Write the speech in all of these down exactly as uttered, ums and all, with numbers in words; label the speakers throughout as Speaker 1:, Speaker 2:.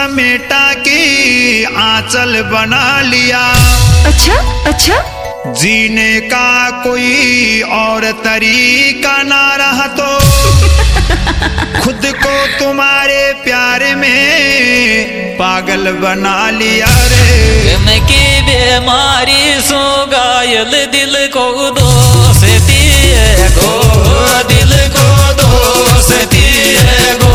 Speaker 1: समेटा की आंचल बना लिया।
Speaker 2: अच्छा अच्छा,
Speaker 1: जीने का कोई और तरीका ना रहा तो खुद को तुम्हारे प्यार में पागल बना लिया रे।
Speaker 3: गम की बीमारी सो घायल दिल को दोस्ती है गो, दिल को दोस्ती है गो।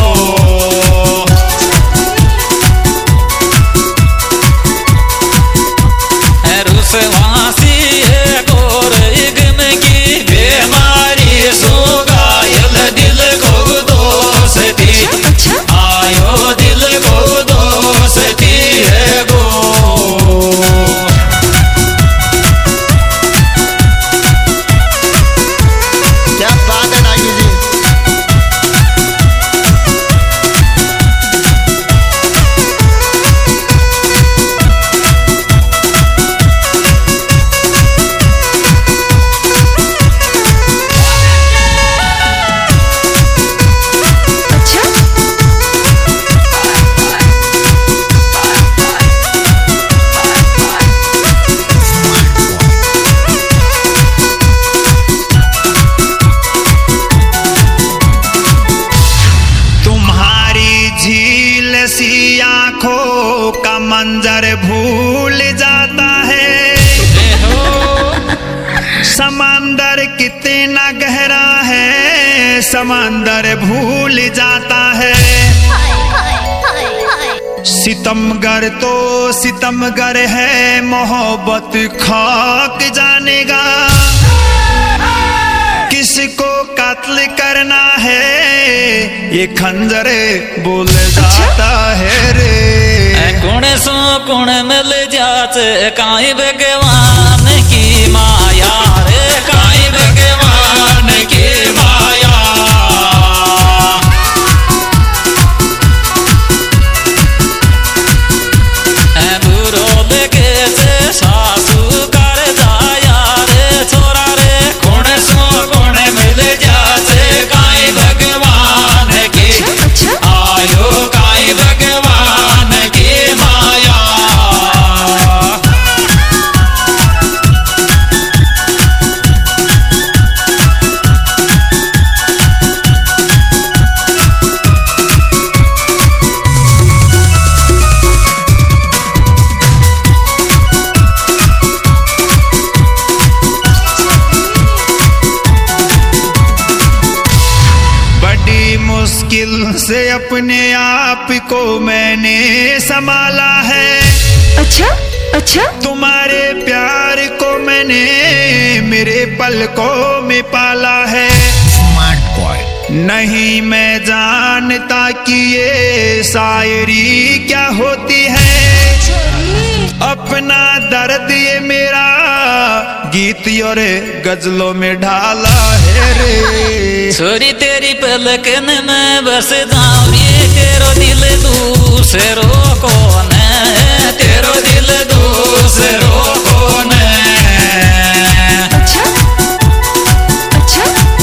Speaker 3: रुसवासी है गोर गम की बीमारी सो घायल दिल को दोस्ती, आयो दिल को दोस्ती है गो।
Speaker 4: क्या बात है नागी जी।
Speaker 1: सी आंखों का मंजर भूल जाता है, समंदर कितना गहरा है समंदर भूल जाता है। सितमगर तो सितमगर है मोहब्बत खाक जानेगा, किसको कत्ल करना है ये खंजर बोल जाता है रे।
Speaker 3: गुण सो गुण मिल जाते काई भगवान की माया रे, काई भगवान की माया। बुरो लगे से सासू कर जाया रे छोरा रे। गुण सो गुण मिल जाते काई भगवान की, आयो काई भगवान की माया।
Speaker 1: मुश्किल से अपने आप को मैंने संभाला है।
Speaker 2: अच्छा अच्छा,
Speaker 1: तुम्हारे प्यार को मैंने मेरे पलकों में पाला है।
Speaker 4: Smart boy.
Speaker 1: नहीं मैं जानता कि ये शायरी क्या होती है, अपना दर्द ये मेरा गीत और गजलों में ढाला है रे।
Speaker 3: छोरी तेरी पलकन में बस जाऊं ये तेरो दिल दूसरो कौन है, तेरो दिल दूसरो कौन है।
Speaker 2: अच्छा अच्छा,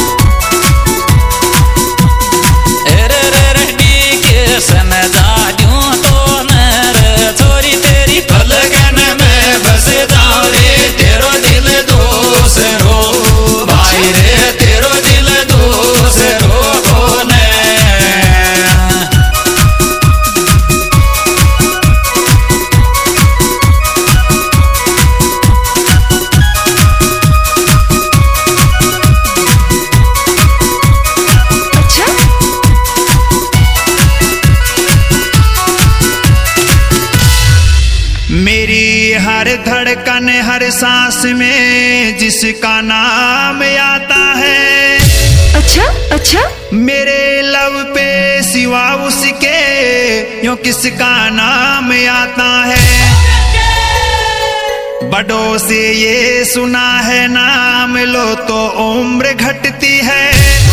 Speaker 3: अरे रे रे डी के सन जाऊं तो नर, छोरी तेरी पलकन में बस जाऊं रे तेरो दिल दूसरो भाई रे, तेरो दिल दूसरो कौन है।
Speaker 1: मेरी हर धड़कन हर सांस में जिसका नाम आता है।
Speaker 2: अच्छा अच्छा,
Speaker 1: मेरे लब पे सिवा उसके यूं किसका नाम आता है। बड़ों से ये सुना है नाम लो तो उम्र घटती है,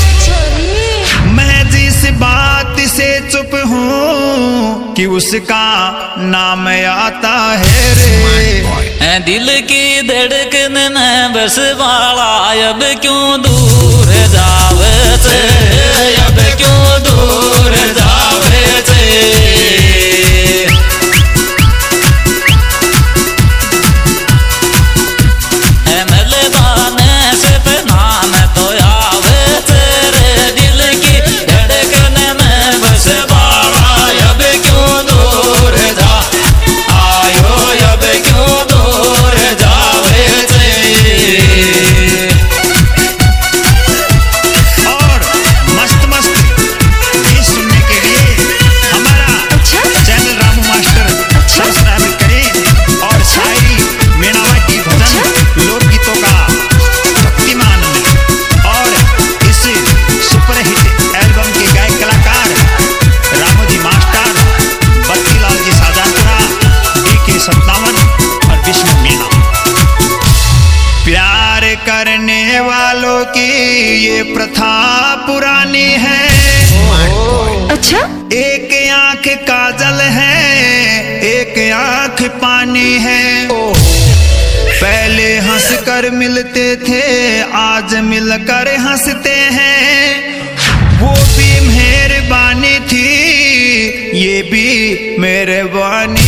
Speaker 1: मैं जिस बात से चुप हूँ कि उसका नाम आता है रे।
Speaker 3: दिल की धड़कन में बस वाला अब क्यों दूर जावे थे, अब क्यों दूर जावे थे।
Speaker 1: काजल है, एक आंख पानी है। पहले हंस कर मिलते थे, आज मिलकर हंसते हैं। वो भी मेहरबानी थी, ये भी मेहरबानी